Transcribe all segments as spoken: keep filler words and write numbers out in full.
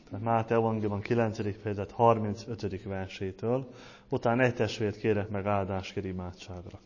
Tehát Máté evangélium kilencedik fejezet harmincötödik versétől. Utána egy testvért kérek meg áldáskér imádságra.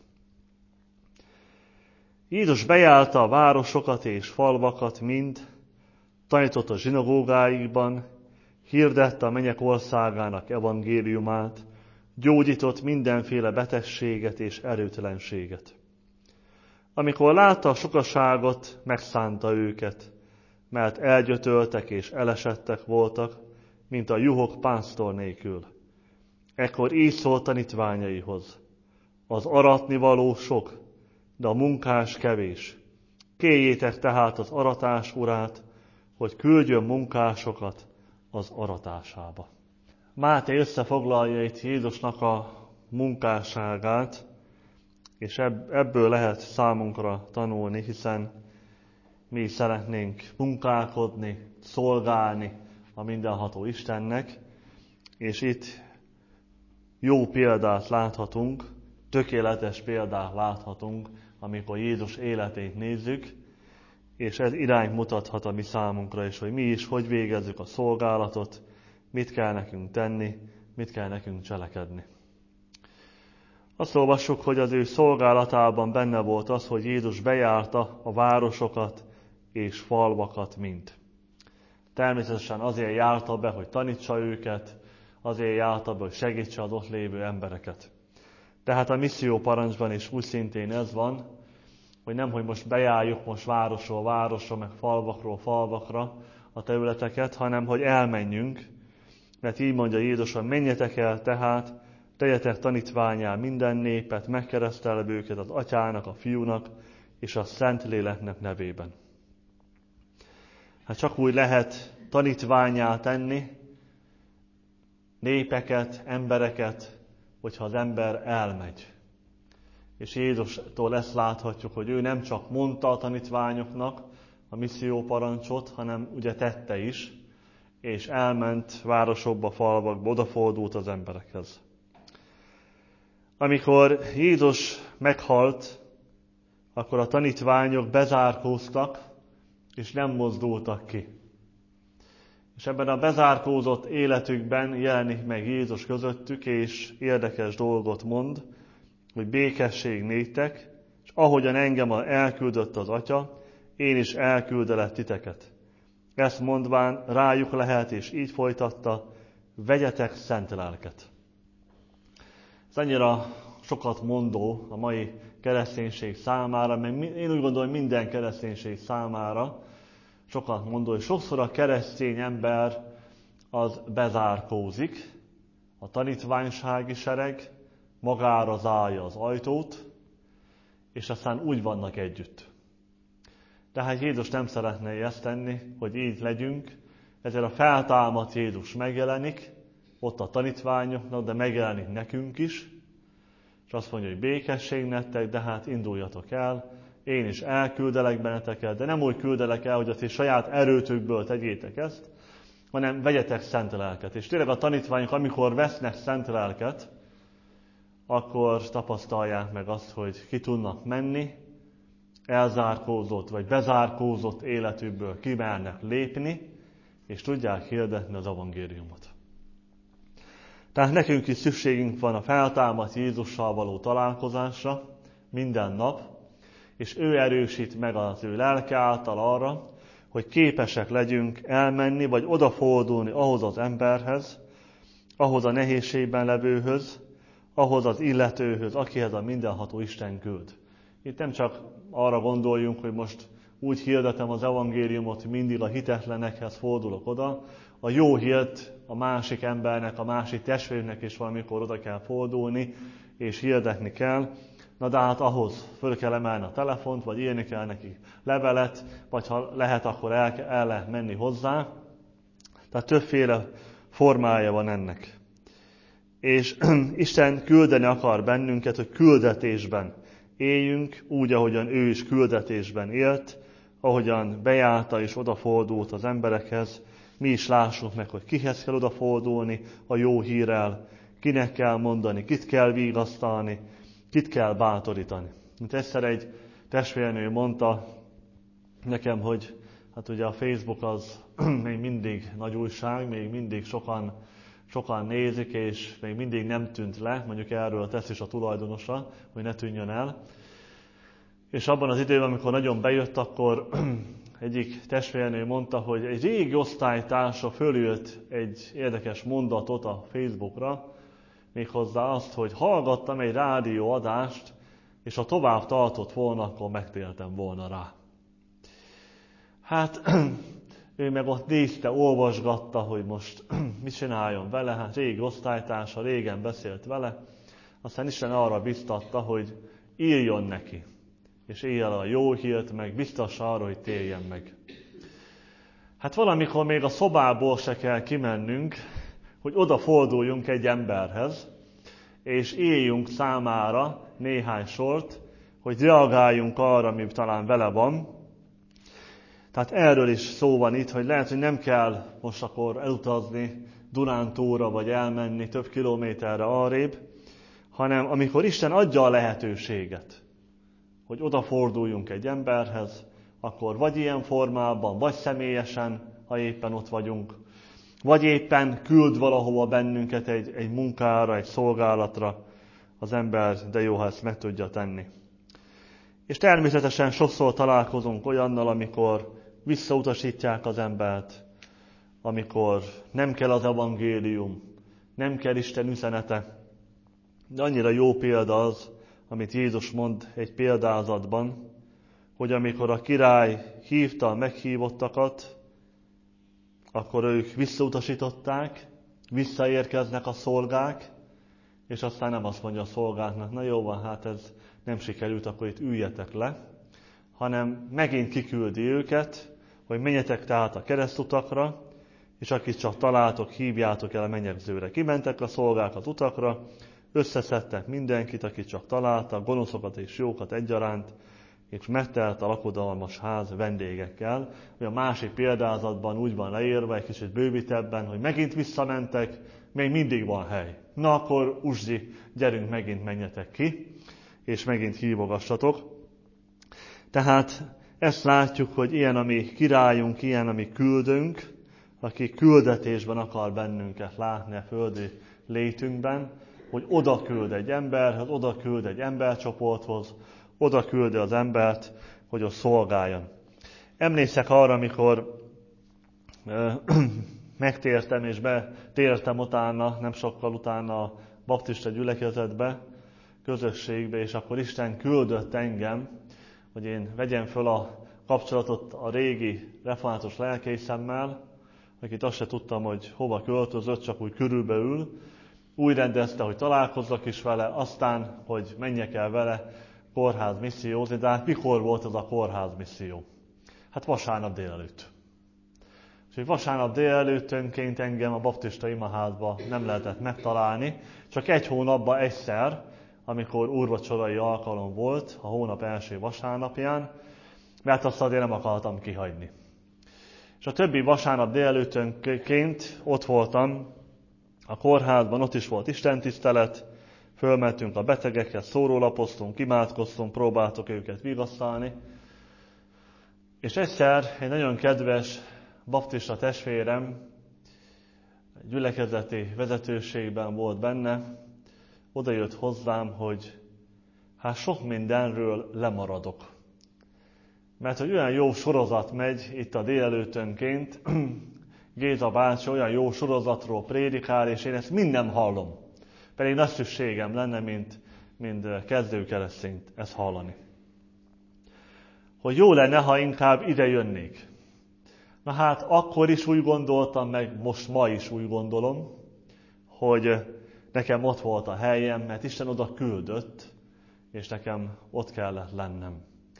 Jézus bejárta a városokat és falvakat mind, tanított a zsinagógáikban, hirdette a mennyek országának evangéliumát, gyógyított mindenféle betegséget és erőtlenséget. Amikor látta a sokaságot, megszánta őket, mert elgyötöltek és elesettek voltak, mint a juhok pásztor nélkül. Ekkor így szólt tanítványaihoz: az aratnivaló sok, de a munkás kevés. Kérjétek tehát az aratás urát, hogy küldjön munkásokat az aratásába. Máté összefoglalja itt Jézusnak a munkásságát, és ebből lehet számunkra tanulni, hiszen mi is szeretnénk munkálkodni, szolgálni a mindenható Istennek, és itt jó példát láthatunk, tökéletes példát láthatunk, amikor Jézus életét nézzük, és ez irányt mutathat a mi számunkra is, hogy mi is hogy végezzük a szolgálatot, mit kell nekünk tenni, mit kell nekünk cselekedni. Azt olvassuk, hogy az ő szolgálatában benne volt az, hogy Jézus bejárta a városokat és falvakat mind. Természetesen azért járta be, hogy tanítsa őket, azért járta be, hogy segítse az ott lévő embereket. Tehát a misszió parancsban is úgy szintén ez van, hogy nem, hogy most bejárjuk most városról városra, meg falvakról falvakra a területeket, hanem hogy elmenjünk, mert így mondja Jézus, hogy menjetek el tehát, tegyetek tanítvánnyá minden népet, megkeresztelve őket az Atyának, a Fiúnak és a Szentléleknek nevében. Hát csak úgy lehet tanítvánnyá tenni népeket, embereket, hogyha az ember elmegy. És Jézustól ezt láthatjuk, hogy ő nem csak mondta a tanítványoknak a misszió parancsot, hanem ugye tette is, és elment városokba, falvakba, odafordult az emberekhez. Amikor Jézus meghalt, akkor a tanítványok bezárkóztak, és nem mozdultak ki. És ebben a bezárkózott életükben jelenik meg Jézus közöttük, és érdekes dolgot mond, hogy békesség néktek, és ahogyan engem elküldött az Atya, én is elküldelek titeket. Ezt mondván rájuk lehet, és így folytatta: vegyetek szent lelket. Ez annyira sokat mondó a mai kereszténység számára, mert én úgy gondolom, hogy minden kereszténység számára sokat mondó, hogy sokszor a keresztény ember az bezárkózik, a tanítványsági sereg magára zárja az ajtót, és aztán úgy vannak együtt. De hát Jézus nem szeretne ezt tenni, hogy így legyünk, ezért a feltámadt Jézus megjelenik, ott a tanítványoknak, de megjelenik nekünk is, és azt mondja, hogy békesség nektek, de hát induljatok el, én is elküldelek benneteket, de nem úgy küldelek el, hogy a ti saját erőtökből tegyétek ezt, hanem vegyetek szent lelket. És tényleg a tanítványok, amikor vesznek szent lelket, akkor tapasztalják meg azt, hogy ki tudnak menni, elzárkózott vagy bezárkózott életükből kimernek lépni, és tudják hirdetni az evangéliumot. Tehát nekünk is szükségünk van a feltámadt Jézussal való találkozásra minden nap, és ő erősít meg az ő lelke által arra, hogy képesek legyünk elmenni, vagy odafordulni ahhoz az emberhez, ahhoz a nehézségben levőhöz, ahhoz az illetőhöz, akihez a mindenható Isten küld. Itt nem csak arra gondoljunk, hogy most úgy hirdetem az evangéliumot, hogy mindig a hitetlenekhez fordulok oda. A jó hírt a másik embernek, a másik testvérnek is valamikor oda kell fordulni, és hirdetni kell. Na de hát ahhoz föl kell emelni a telefont, vagy írni kell neki levelet, vagy ha lehet, akkor el, el lehet menni hozzá. Tehát többféle formája van ennek. És Isten küldeni akar bennünket, hogy küldetésben éljünk, úgy, ahogyan ő is küldetésben élt, ahogyan bejárta és odafordult az emberekhez, mi is lássuk meg, hogy kihez kell odafordulni a jó hírrel, kinek kell mondani, kit kell vigasztalni, kit kell bátorítani. Mint egyszer egy testvérnő mondta nekem, hogy hát ugye a Facebook az még mindig nagy újság, még mindig sokan, sokan nézik, és még mindig nem tűnt le, mondjuk erről tesz is a tulajdonosa, hogy ne tűnjön el. És abban az időben, amikor nagyon bejött, akkor egyik testvérnő mondta, hogy egy régi osztálytársa fölült egy érdekes mondatot a Facebookra, méghozzá azt, hogy hallgattam egy rádióadást, és ha tovább tartott volna, akkor megtértem volna rá. Hát ő meg ott nézte, olvasgatta, hogy most mit csináljon vele, hát régi osztálytársa, régen beszélt vele, aztán Isten arra biztatta, hogy írjon neki, és élje a jó hírt, meg biztassa arra, hogy térjen meg. Hát valamikor még a szobából se kell kimennünk, hogy odaforduljunk egy emberhez, és éljünk számára néhány sort, hogy reagáljunk arra, ami talán vele van. Tehát erről is szó van itt, hogy lehet, hogy nem kell most akkor elutazni Dunántúlra, vagy elmenni több kilométerre arrébb, hanem amikor Isten adja a lehetőséget, hogy odaforduljunk egy emberhez, akkor vagy ilyen formában, vagy személyesen, ha éppen ott vagyunk, vagy éppen küld valahova bennünket egy, egy munkára, egy szolgálatra az ember, de jó, ha ezt meg tudja tenni. És természetesen sokszor találkozunk olyannal, amikor visszautasítják az embert, amikor nem kell az evangélium, nem kell Isten üzenete. De annyira jó példa az, amit Jézus mond egy példázatban, hogy amikor a király hívta a meghívottakat, akkor ők visszautasították, visszaérkeznek a szolgák, és aztán nem azt mondja a szolgáknak, na jó van, hát ez nem sikerült, akkor itt üljetek le, hanem megint kiküldi őket, hogy menjetek tehát a keresztutakra, és akit csak találtok, hívjátok el a menyegzőre. Kimentek a szolgák az utakra, összeszedtek mindenkit, akit csak találtak, gonoszokat és jókat egyaránt, és megtelt a lakodalmas ház vendégekkel. A másik példázatban úgy van leírva, egy kicsit bővítebben, hogy megint visszamentek, még mindig van hely. Na akkor, Uzsi, gyerünk, megint menjetek ki, és megint hívogassatok. Tehát ezt látjuk, hogy ilyen a mi királyunk, ilyen a mi küldünk, aki küldetésben akar bennünket látni a földi létünkben, hogy oda küld egy emberhez, oda küld egy embercsoporthoz, oda küldi az embert, hogy ott szolgáljon. Emlékszek arra, amikor euh, megtértem és betértem utána, nem sokkal utána a baptista gyülekezetbe, közösségbe, és akkor Isten küldött engem, hogy én vegyem föl a kapcsolatot a régi református lelkészemmel, akit azt se tudtam, hogy hova költözött, csak úgy körülbelül. Úgy rendezte, hogy találkozzak is vele, aztán, hogy menjek el vele kórház missziózni, de hát mikor volt az a kórház misszió? Hát vasárnap délelőtt. És vasárnap délelőttönként engem a baptista imaházba nem lehetett megtalálni, csak egy hónapban egyszer, amikor úrvacsorai alkalom volt, a hónap első vasárnapján, mert azt azért nem akartam kihagyni. És a többi vasárnap délelőttönként ott voltam a kórházban, ott is volt istentisztelet, fölmentünk a betegekhez, szórólapoztunk, imádkoztunk, próbáltuk őket vigasztalni. És egyszer egy nagyon kedves baptista testvérem, gyülekezeti vezetőségben volt benne, oda jött hozzám, hogy hát sok mindenről lemaradok. Mert hogy olyan jó sorozat megy itt a délelőttönként, Géza bácsi olyan jó sorozatról prédikál, és én ezt mind hallom. Pedig nagy szükségem lenne, mint, mint kezdő keresztényt ezt hallani. Hogy jó lenne, ha inkább ide jönnék. Na hát akkor is úgy gondoltam, meg most ma is úgy gondolom, hogy nekem ott volt a helyem, mert Isten oda küldött, és nekem ott kellett lennem.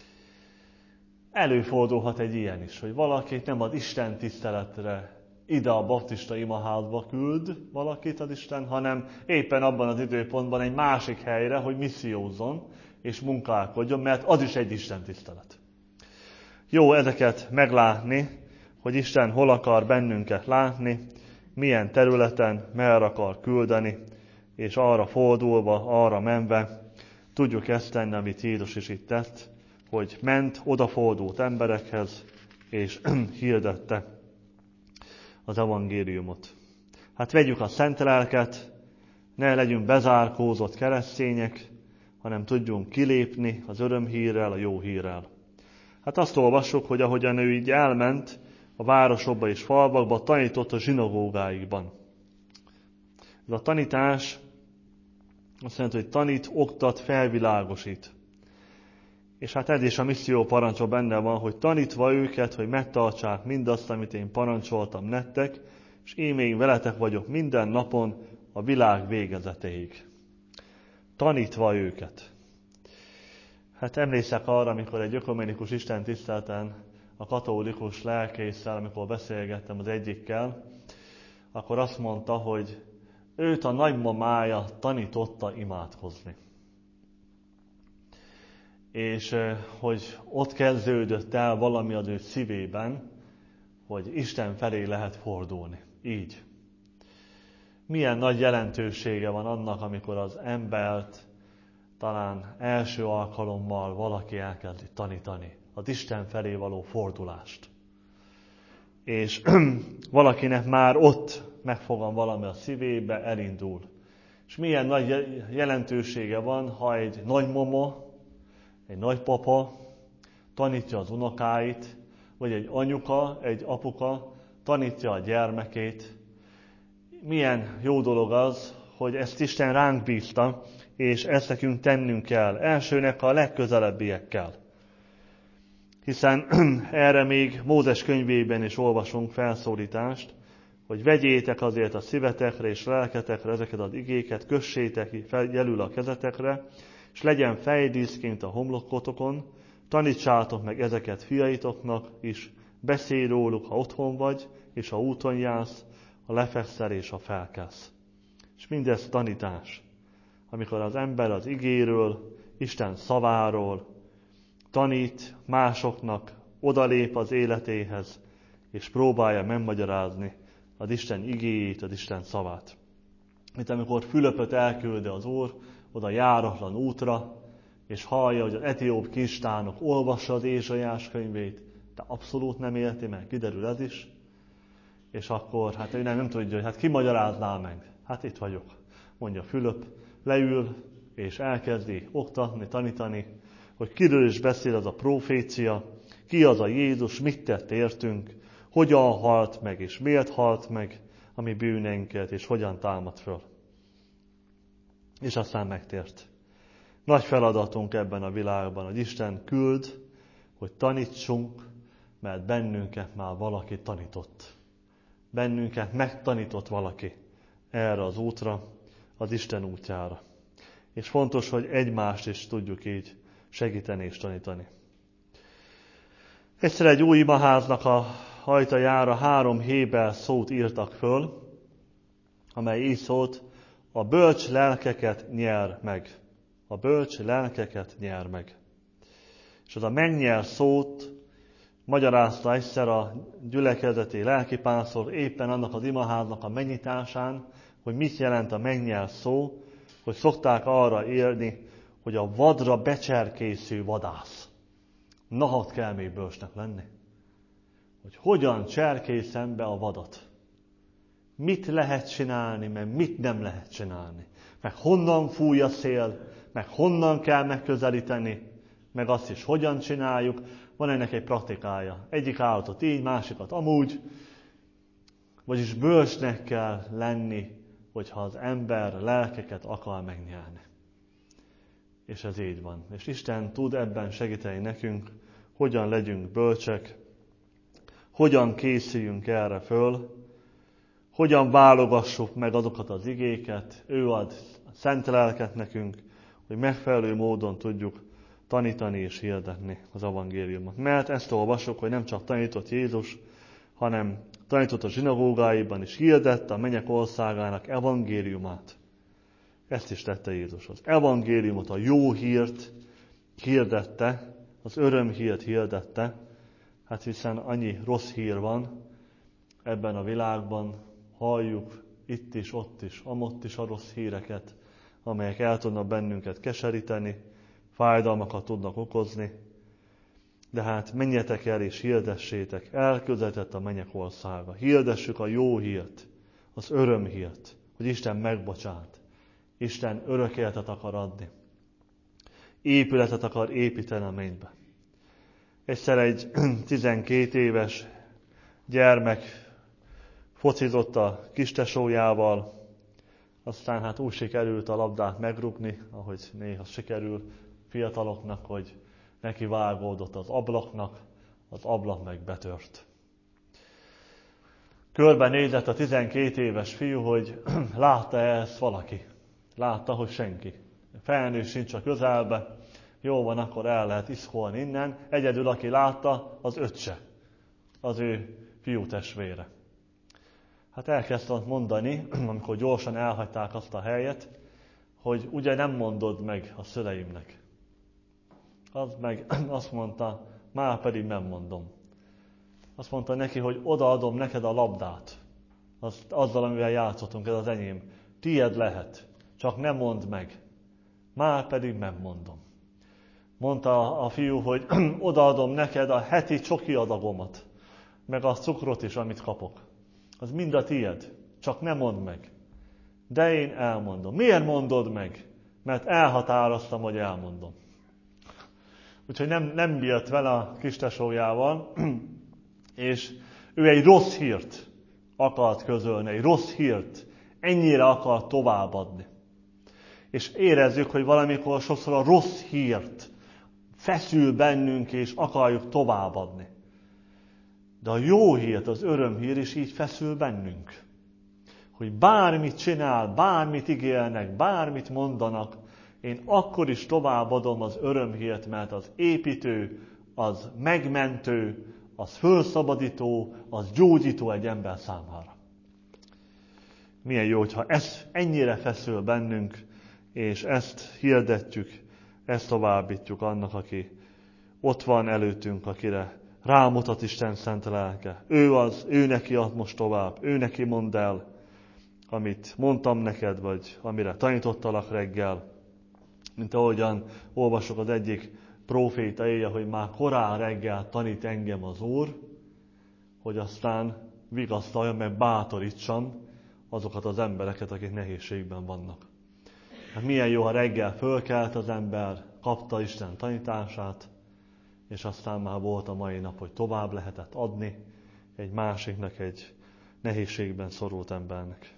Előfordulhat egy ilyen is, hogy valaki nem az Isten tiszteletre ide a baptista imaházba küld valakit az Isten, hanem éppen abban az időpontban egy másik helyre, hogy missziózzon és munkálkodjon, mert az is egy Isten tisztelet. Jó ezeket meglátni, hogy Isten hol akar bennünket látni, milyen területen, merre akar küldeni, és arra fordulva, arra menve tudjuk ezt tenni, amit Jézus is itt tett, hogy ment odafordult emberekhez, és hirdette az evangéliumot. Hát vegyük a szent lelket, ne legyünk bezárkózott keresztények, hanem tudjunk kilépni az örömhírrel, a jó hírrel. Hát azt olvassuk, hogy ahogyan ő így elment a városokba és falvakba, tanított a zsinagógáikban. Ez a tanítás azt jelenti, hogy tanít, oktat, felvilágosít. És hát ez is a misszió parancsa benne van, hogy tanítva őket, hogy megtartsák mindazt, amit én parancsoltam nektek, és én még veletek vagyok minden napon a világ végezetéig. Tanítva őket. Hát emlékszek arra, amikor egy ökumenikus istentiszteleten a katolikus lelkésszel, amikor beszélgettem az egyikkel, akkor azt mondta, hogy őt a nagymamája tanította imádkozni. És hogy ott kezdődött el valami az ő szívében, hogy Isten felé lehet fordulni. Így. Milyen nagy jelentősége van annak, amikor az embert talán első alkalommal valaki elkezdi tanítani. Az Isten felé való fordulást. És valakinek már ott megfogan valami a szívébe, elindul. És milyen nagy jelentősége van, ha egy nagymama, egy nagypapa tanítja az unokáit, vagy egy anyuka, egy apuka tanítja a gyermekét. Milyen jó dolog az, hogy ezt Isten ránk bízta, és ezt nekünk tennünk kell. Elsőnek a legközelebbiekkel. Hiszen erre még Mózes könyvében is olvasunk felszólítást, hogy vegyétek azért a szívetekre és lelketekre ezeket az igéket, kössétek jelül a kezetekre, és legyen fejdíszként a homlokotokon, tanítsátok meg ezeket fiaitoknak is, beszélj róluk, ha otthon vagy, és ha úton jársz, ha lefekszel és ha felkelsz. És mindez tanítás, amikor az ember az igéről, Isten szaváról tanít másoknak, odalép az életéhez, és próbálja megmagyarázni az Isten igéjét, az Isten szavát. Mint amikor Fülöpöt elküldi az Úr oda járatlan útra, és hallja, hogy az etióp kincstárnok olvassa az Ézsaiás könyvét, de abszolút nem érti meg, kiderül ez is, és akkor hát ő nem, nem tudja, hogy hát ki magyarázná meg. Hát itt vagyok, mondja Fülöp, leül, és elkezdi oktatni, tanítani, hogy kiről is beszél az a profécia, ki az a Jézus, mit tett értünk, hogyan halt meg, és miért halt meg a mi bűneinket, és hogyan támad föl. És aztán megtért. Nagy feladatunk ebben a világban, hogy Isten küld, hogy tanítsunk, mert bennünket már valaki tanított. Bennünket megtanított valaki erre az útra, az Isten útjára. És fontos, hogy egymást is tudjuk így segíteni és tanítani. Egyszer egy új imaháznak a ajtajára három héber szót írtak föl, amely így szólt, a bölcs lelkeket nyer meg. A bölcs lelkeket nyer meg. És az a megnyer szót magyarázta egyszer a gyülekezeti lelkipásztor éppen annak az imaháznak a megnyitásán, hogy mit jelent a megnyer szó, hogy szokták arra érni, hogy a vadra becserkésző vadász. Na, ott kell még bölcsnek lenni. Hogy hogyan cserkészem be a vadat. Mit lehet csinálni, meg mit nem lehet csinálni. Meg honnan fúj a szél, meg honnan kell megközelíteni, meg azt is hogyan csináljuk. Van ennek egy praktikája. Egyik állatot így, másikat amúgy. Vagyis bölcsnek kell lenni, hogyha az ember lelkeket akar megnyerni. És ez így van. És Isten tud ebben segíteni nekünk, hogyan legyünk bölcsek, hogyan készüljünk erre föl, hogyan válogassuk meg azokat az igéket, ő ad a szent lelket nekünk, hogy megfelelő módon tudjuk tanítani és hirdetni az evangéliumot. Mert ezt olvassuk, hogy nem csak tanított Jézus, hanem tanított a zsinagógáiban is, hirdette a mennyek országának evangéliumát. Ezt is tette Jézus. Az evangéliumot, a jó hírt hirdette, az örömhírt hirdette, hát hiszen annyi rossz hír van ebben a világban, halljuk itt is, ott is, amott is a rossz híreket, amelyek el tudnak bennünket keseríteni, fájdalmakat tudnak okozni. De hát menjetek el és hirdessétek, elközelített a mennyek országa. Hirdessük a jó hírt, az örömhírt, hogy Isten megbocsát. Isten örök életet akar adni. Épületet akar építeni a mennybe. Egyszer egy tizenkét éves gyermek focizott a kistesójával, aztán hát úgy sikerült a labdát megrúgni, ahogy néha sikerül fiataloknak, hogy neki vágódott az ablaknak, az ablak meg betört. Körbenézett a tizenkét éves fiú, hogy látta-e ezt valaki. Látta, hogy senki. Felnőtt sincs a közelbe, jó van, akkor el lehet iszkolni innen. Egyedül, aki látta, az öccse, az ő fiú testvére. Hát elkezdte mondani, amikor gyorsan elhagyták azt a helyet, hogy ugye nem mondod meg a szüleimnek. Az meg azt mondta, már pedig nem mondom. Azt mondta neki, hogy odaadom neked a labdát. Az, azzal, amivel játszottunk, ez az enyém. Tied lehet, csak nem mondd meg. Már pedig nem mondom. Mondta a fiú, hogy odaadom neked a heti csoki adagomat, meg a cukrot is, amit kapok. Az mind a tied, csak nem mondd meg. De én elmondom. Miért mondod meg? Mert elhatároztam, hogy elmondom. Úgyhogy nem, nem bírt vele a kistesójával, és ő egy rossz hírt akart közölni, egy rossz hírt, ennyire akart továbbadni. És érezzük, hogy valamikor sokszor a rossz hírt feszül bennünk, és akarjuk továbbadni. De a jó hírt, az örömhír is így feszül bennünk. Hogy bármit csinál, bármit ígérnek, bármit mondanak, én akkor is továbbadom az örömhírt, mert az építő, az megmentő, az fölszabadító, az gyógyító egy ember számára. Milyen jó, hogyha ez ennyire feszül bennünk, és ezt hirdetjük, ezt továbbítjuk annak, aki ott van előttünk, akire rámutat Isten szent lelke. Ő az, ő neki ad most tovább, ő neki mondd el, amit mondtam neked, vagy amire tanítottalak reggel. Mint ahogyan olvasok az egyik próféta éje, hogy már korán reggel tanít engem az Úr, hogy aztán vigasztaljam, meg bátorítsam azokat az embereket, akik nehézségben vannak. Hát milyen jó, ha reggel fölkelt az ember, kapta Isten tanítását, és aztán már volt a mai nap, hogy tovább lehetett adni egy másiknak, egy nehézségben szorult embernek.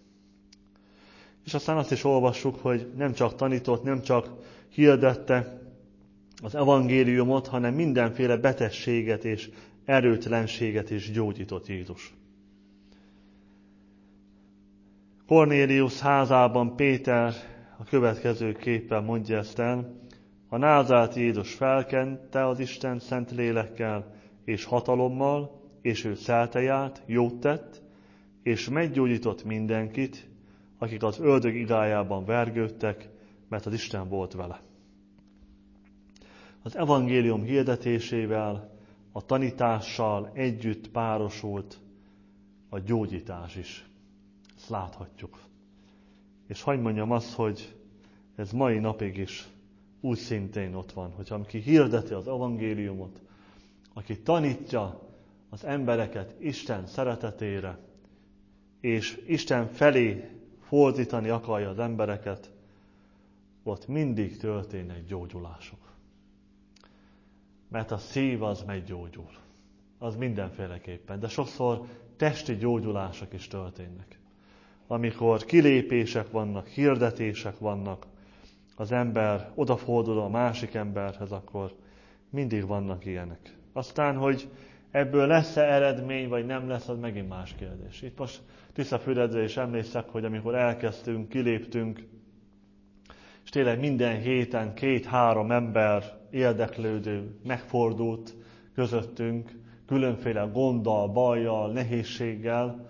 És aztán azt is olvassuk, hogy nem csak tanított, nem csak hirdette az evangéliumot, hanem mindenféle betegséget és erőtlenséget is gyógyított Jézus. Kornélius házában Péter a következő képpen mondja ezt el: a názáreti Jézus felkente az Isten szent lélekkel és hatalommal, és ő szelte járt, jót tett, és meggyógyított mindenkit, akik az ördög igájában vergődtek, mert az Isten volt vele. Az evangélium hirdetésével, a tanítással együtt párosult a gyógyítás is. Ezt láthatjuk. És hadd mondjam azt, hogy ez mai napig is úgy szintén ott van, hogy aki hirdeti az evangéliumot, aki tanítja az embereket Isten szeretetére, és Isten felé fordítani akarja az embereket, ott mindig történnek gyógyulások. Mert a szív az meggyógyul. Az mindenféleképpen. De sokszor testi gyógyulások is történnek. Amikor kilépések vannak, hirdetések vannak, az ember odafordul a másik emberhez, akkor mindig vannak ilyenek. Aztán, hogy ebből lesz-e eredmény, vagy nem lesz, az megint más kérdés. Itt most Tiszafüredre is emlékszek, hogy amikor elkezdtünk, kiléptünk, és tényleg minden héten két-három ember érdeklődő megfordult közöttünk, különféle gonddal, bajjal, nehézséggel,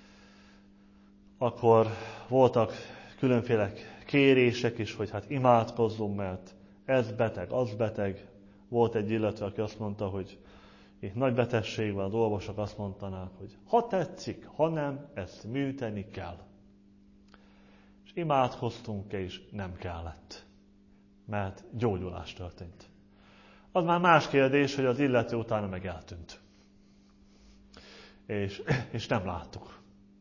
akkor voltak különféle kérések is, hogy hát imádkozzunk, mert ez beteg, az beteg. Volt egy illető, aki azt mondta, hogy itt nagy betegség van, az orvosok azt mondanák, hogy ha tetszik, ha nem, ezt műteni kell. És imádkoztunk, és nem kellett, mert gyógyulás történt. Az már más kérdés, hogy az illető utána meg eltűnt. És, és nem láttuk.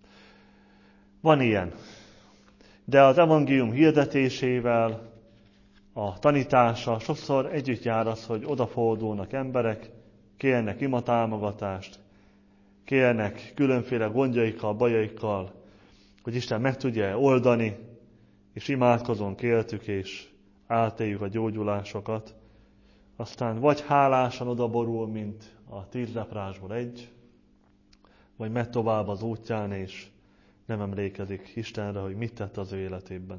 Van ilyen. De az evangélium hirdetésével, a tanítása sokszor együtt jár az, hogy odafordulnak emberek, kérnek imatámogatást, kérnek különféle gondjaikkal, bajaikkal, hogy Isten meg tudja oldani, és imádkozunk értük, és átéljük a gyógyulásokat. Aztán vagy hálásan odaborul, mint a tíz leprásból egy, vagy megy tovább az útján, és nem emlékezik Istenre, hogy mit tett az ő életében.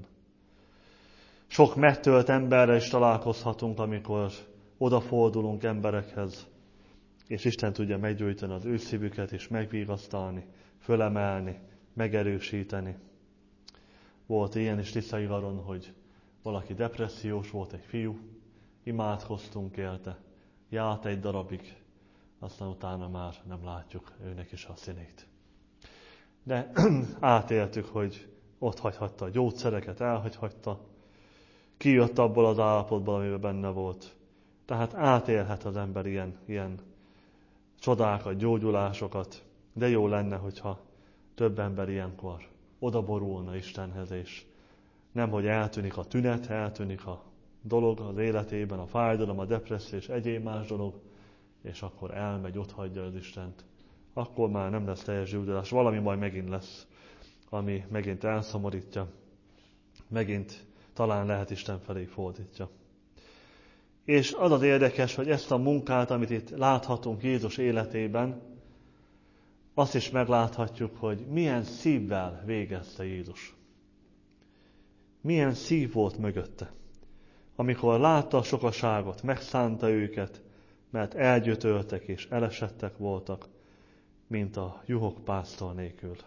Sok megtölt emberrel is találkozhatunk, amikor odafordulunk emberekhez, és Isten tudja meggyógyítani az ő szívüket, és megvigasztalni, fölemelni, megerősíteni. Volt ilyen is Tiszaigaron, hogy valaki depressziós volt, egy fiú, imádkoztunk érte, járt egy darabig, aztán utána már nem látjuk őnek is a színét. De átéltük, hogy ott hagyhatta a gyógyszereket, elhagyhatta, kijött abból az állapotból, amiben benne volt. Tehát átélhet az ember ilyen, ilyen csodákat, gyógyulásokat, de jó lenne, hogyha több ember ilyenkor odaborulna Istenhez, és nemhogy eltűnik a tünet, eltűnik a dolog az életében, a fájdalom, a depresszió és egyéb más dolog, és akkor elmegy, otthagyja az Istent. Akkor már nem lesz teljes gyógyulás, valami majd megint lesz, ami megint elszomorítja, megint talán lehet Isten felé fordítja. És az az érdekes, hogy ezt a munkát, amit itt láthatunk Jézus életében, azt is megláthatjuk, hogy milyen szívvel végezte Jézus. Milyen szív volt mögötte. Amikor látta a sokaságot, megszánta őket, mert elgyötöltek és elesettek voltak, mint a juhok pásztor nélkül.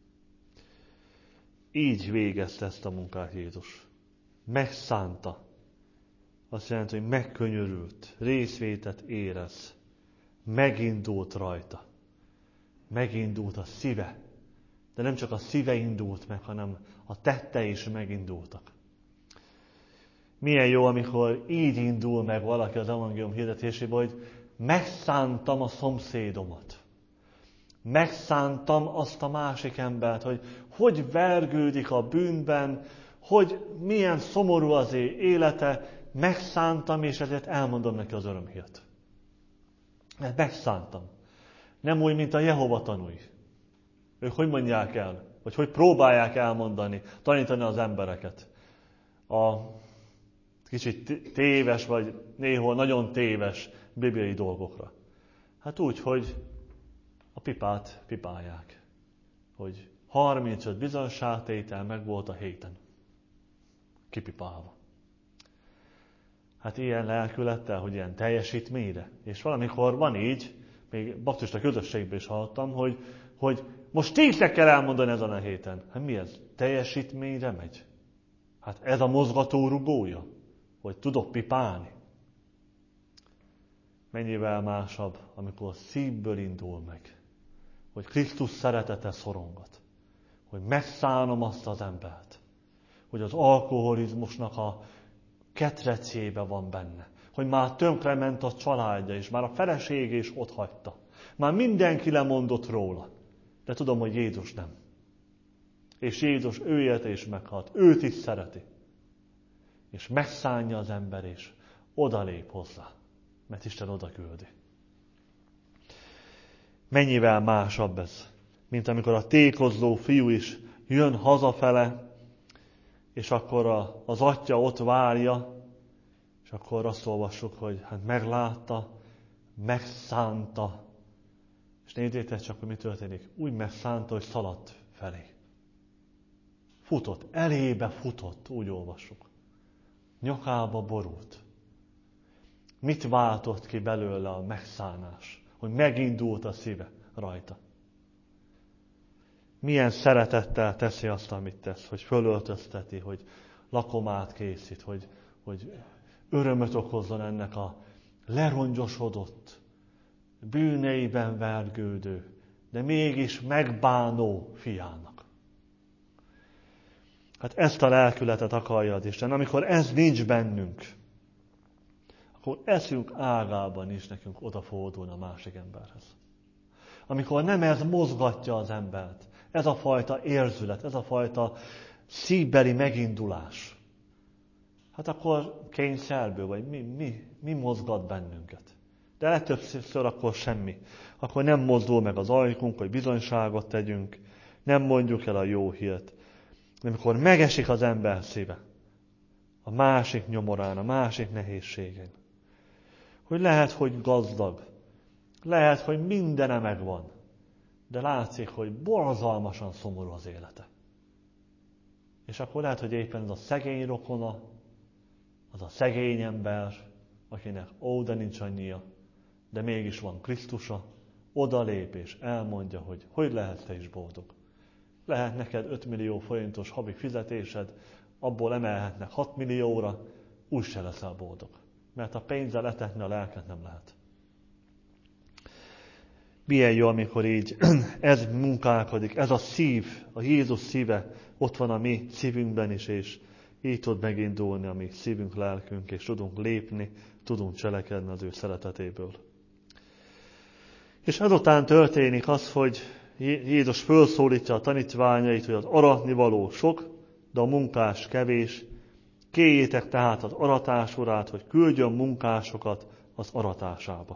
Így végezte ezt a munkát Jézus. Megszánta. Azt jelenti, hogy megkönyörült, részvétet érez. Megindult rajta. Megindult a szíve. De nem csak a szíve indult meg, hanem a tette is megindultak. Milyen jó, amikor így indul meg valaki az evangélium hirdetésében, hogy megszántam a szomszédomat. Megszántam azt a másik embert, hogy hogy vergődik a bűnben, hogy milyen szomorú az ő élete, megszántam, és ezért elmondom neki az örömhírt. Mert megszántam. Nem úgy, mint a Jehova tanúi. Ők hogy mondják el, vagy hogy próbálják elmondani, tanítani az embereket. A kicsit téves, vagy néhol nagyon téves bibliai dolgokra. Hát úgy, hogy a pipát pipálják. Hogy harmincöt bizonságtétel meg volt a héten. Kipipálva. Hát ilyen lelkülettel, hogy ilyen teljesítményre. És valamikor van így, még baptista közösségben is hallottam, hogy, hogy most tíznek kell elmondani ezen a héten. Hát mi ez? Teljesítményre megy? Hát ez a mozgatórugója? Hogy tudok pipálni? Mennyivel másabb, amikor szívből indul meg. Hogy Krisztus szeretete szorongat. Hogy megszállom azt az embert. Hogy az alkoholizmusnak a ketrecébe van benne. Hogy már tönkrement a családja is, már a felesége is otthagyta. Már mindenki lemondott róla. De tudom, hogy Jézus nem. És Jézus ő élte és meghalt. Őt is szereti. És megszánja az ember, és odalép hozzá. Mert Isten oda küldi. Mennyivel másabb ez, mint amikor a tékozló fiú is jön hazafele, és akkor a, az atya ott várja, és akkor azt olvassuk, hogy hát meglátta, megszánta, és nézzétek csak, hogy mi történik. Úgy megszánta, hogy szaladt felé. Futott, elébe futott, úgy olvassuk. Nyakába borult. Mit váltott ki belőle a megszánás? Hogy megindult a szíve rajta. Milyen szeretettel teszi azt, amit tesz, hogy fölöltözteti, hogy lakomát készít, hogy, hogy örömöt okozzon ennek a lerongyosodott, bűneiben vergődő, de mégis megbánó fiának. Hát ezt a lelkületet akarja az Isten. Amikor ez nincs bennünk, akkor eszünk ágában is nekünk odafordulni a másik emberhez. Amikor nem ez mozgatja az embert, ez a fajta érzület, ez a fajta szívbeli megindulás, hát akkor kényszerből, vagy mi, mi, mi mozgat bennünket. De legtöbbször akkor semmi. Akkor nem mozdul meg az ajkunk, hogy bizonyságot tegyünk, nem mondjuk el a jó hírt. De amikor megesik az ember szíve, a másik nyomorán, a másik nehézségén, hogy lehet, hogy gazdag, lehet, hogy mindene megvan, de látszik, hogy borzalmasan szomorú az élete. És akkor lehet, hogy éppen ez a szegény rokona, az a szegény ember, akinek ó, de nincs annyia, de mégis van Krisztusa, odalép és elmondja, hogy hogy lehet te is boldog. Lehet neked öt millió forintos havi fizetésed, abból emelhetnek hat millióra, úgy se leszel boldog. Mert a pénzzel etetni a lelket nem lehet. Milyen jó, amikor így ez munkálkodik, ez a szív, a Jézus szíve ott van a mi szívünkben is, és így tud megindulni a mi szívünk, lelkünk, és tudunk lépni, tudunk cselekedni az ő szeretetéből. És azután történik az, hogy Jézus fölszólítja a tanítványait, hogy az aratnivaló sok, de a munkás kevés. Kérjétek tehát az aratás urát, hogy küldjön munkásokat az aratásába.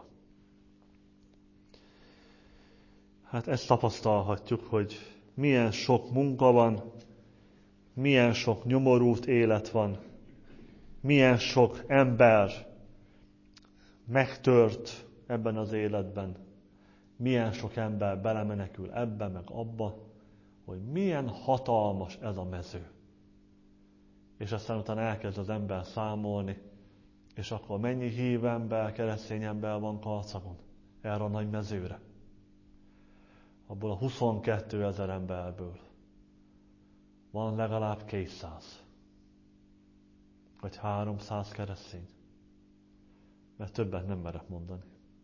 Hát ezt tapasztalhatjuk, hogy milyen sok munka van, milyen sok nyomorult élet van, milyen sok ember megtört ebben az életben, milyen sok ember belemenekül ebbe meg abba, hogy milyen hatalmas ez a mező. És aztán utána elkezd az ember számolni, és akkor mennyi hív ember, keresztény ember van Karcagon erre a nagy mezőre. Abból a huszonkétezer emberből van legalább kétszáz, vagy háromszáz keresztény, mert többet nem merek mondani.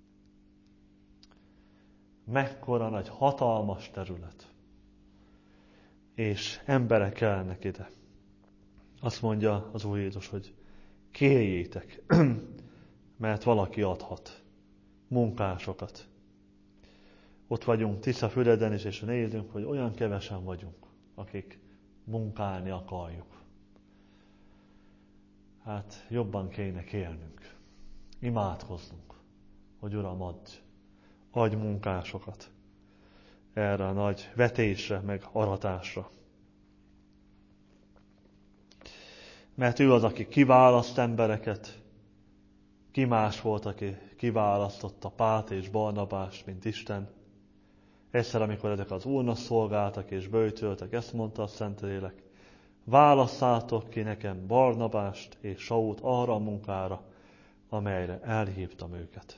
Mekkora nagy, hatalmas terület, és emberek kelnek ide. Azt mondja az Úr Jézus, hogy kérjétek, mert valaki adhat munkásokat. Ott vagyunk Tiszafüreden is, és nézünk, hogy olyan kevesen vagyunk, akik munkálni akarjuk. Hát jobban kéne kérnünk, imádkoznunk, hogy Uram, adj, adj munkásokat erre a nagy vetésre, meg aratásra. Mert ő az, aki kiválaszt embereket. Ki más volt, aki kiválasztotta Pát és Barnabást, mint Isten. Egyszer, amikor ezek az Úrnak szolgáltak és böjtöltek, ezt mondta a Szentlélek, válasszátok ki nekem Barnabást és Sault arra a munkára, amelyre elhívtam őket.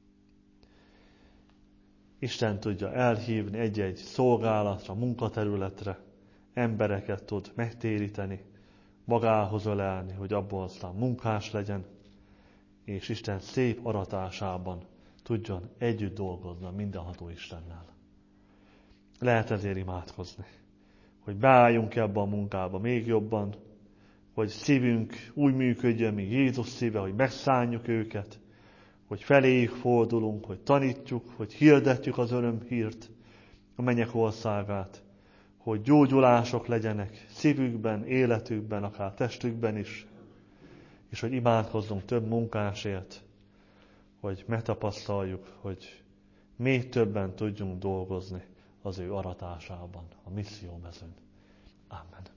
Isten tudja elhívni egy-egy szolgálatra, munkaterületre, embereket tud megtéríteni, magához ölelni, hogy abból aztán munkás legyen, és Isten szép aratásában tudjon együtt dolgozni a mindenható Istennel. Lehet ezért imádkozni, hogy beálljunk ebbe a munkába még jobban, hogy szívünk úgy működjön, mint Jézus szíve, hogy megszánjuk őket, hogy feléjük fordulunk, hogy tanítjuk, hogy hirdetjük az örömhírt, a mennyek országát, hogy gyógyulások legyenek szívükben, életükben, akár testükben is, és hogy imádkozzunk több munkásért, hogy megtapasztaljuk, hogy még többen tudjunk dolgozni az ő aratásában, a missziómezőn. Amen.